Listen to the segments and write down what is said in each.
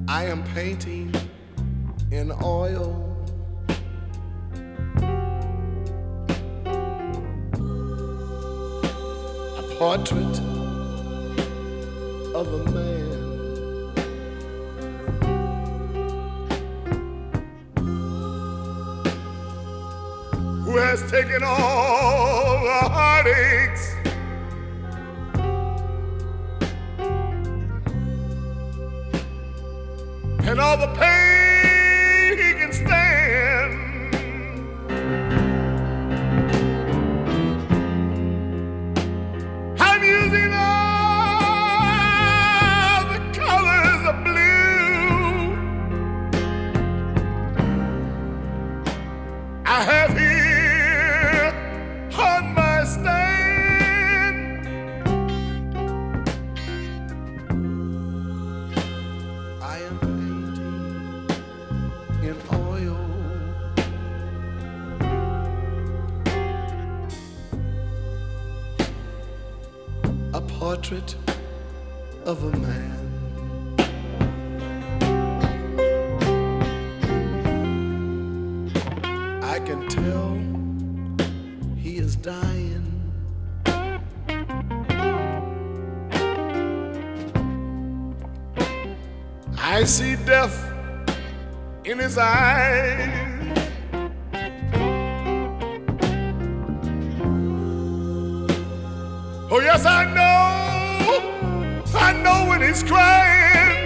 I am painting in oil a portrait of a man who has taken all the heartaches and all the pain he can stand. I'm using all the colors of blue I have here on my stand. I am in oil a portrait of a man I can tell he is dying. I see death in his eyes. Oh yes, I know when he's crying.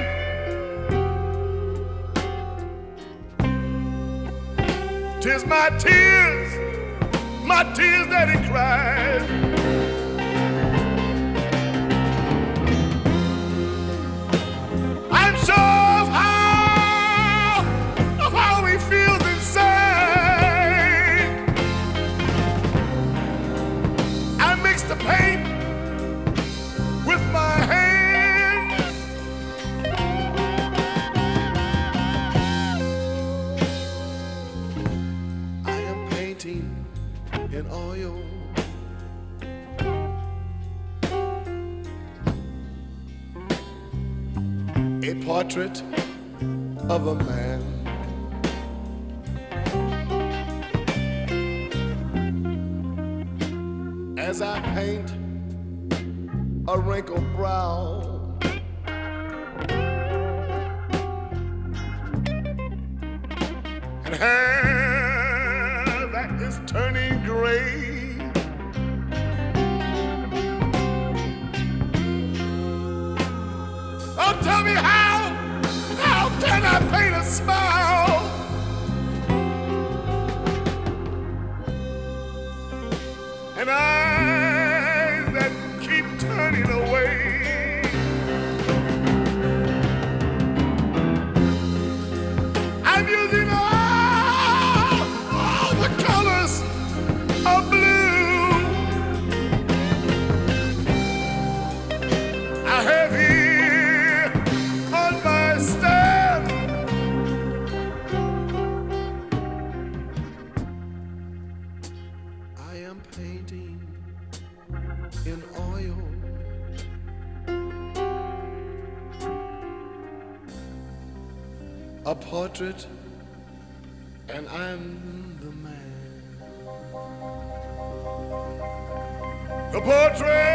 Tis my tears that he cries. I'm sure of how he feels inside. I mix the paint with my hand. I am painting in oil a portrait of a man as I paint a wrinkled brow and hair that is turning gray. Oh, tell me how can I paint a smile and eyes that keep turning away? I'm using all the colors of blue I have here on my stand. I am painting in oil a portrait, and I'm the man. The portrait